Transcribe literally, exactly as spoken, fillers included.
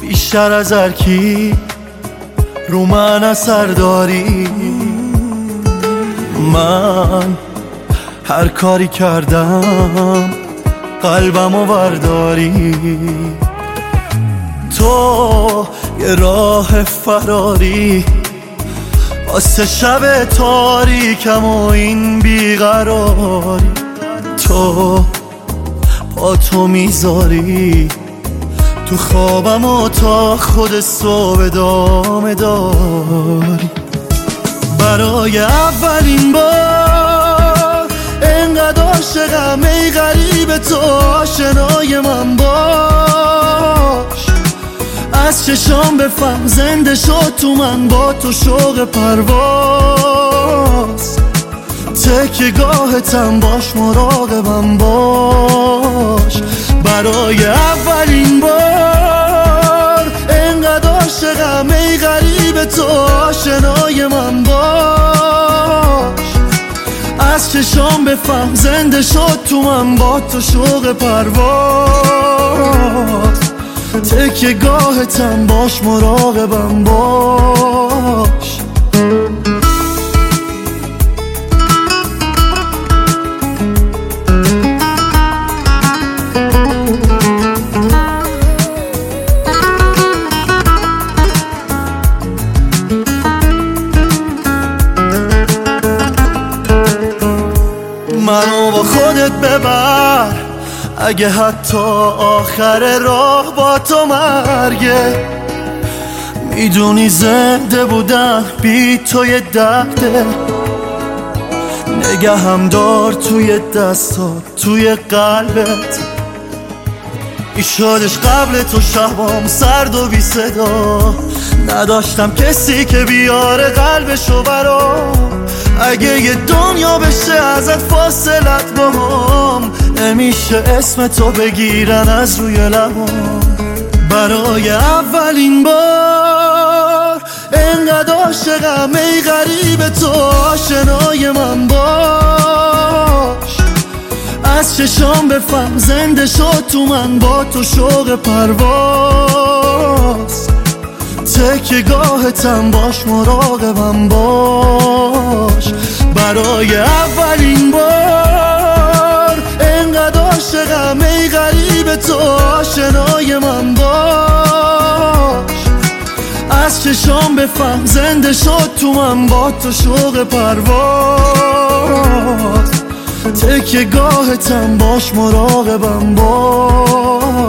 بیشتر از هر کی رو من اثر داری. من هر کاری کردم قلبمو برداری. تو یه راه فراری واسه شب تاریکم و این بیقراری. تو با تو میذاری تو خوابم و تا خود صبح ادامه داری. برای اولین بار انقدر عاشقم ای غریب، تو آشنای من باش. از چشام بفهم زنده شد تو من، با تو شوق پرواز. تکیه گاهتم باش، مراقبم باش. برای اولین بار انقدر عاشقم ای غریب، تو آشنای من باش. از چشام بفهم زنده شد تو من، با تو شوق پرواز. تکیه گاهتم باش، مراقبم باش. منو با خودت ببر، اگه حتی آخر راه با تو مرگه. میدونی زنده بودن بی تو یه درده. نگهم دار توی دستات، توی قلبت. ایشادش قبل تو شبام سرد و بی صدا، نداشتم کسی که بیاره قلبشو برام. اگه یه دنیا بشه ازت فاصلت با هم، نمیشه اسم تو بگیرن از روی لبام. برای اولین بار انقدر عاشقم ای غریب، تو آشنای من باش. از چشام بفهم زنده شد تو من، با تو شوق پرواز. تکیه گاهتم باش، مراقبم باش. برای اولین بار انقدر عاشقم ای غریب، تو آشنای من باش. از چشام بفهم زنده شد تو من، با تو شوق پرواز. تکیه گاهتم باش، مراقبم باش.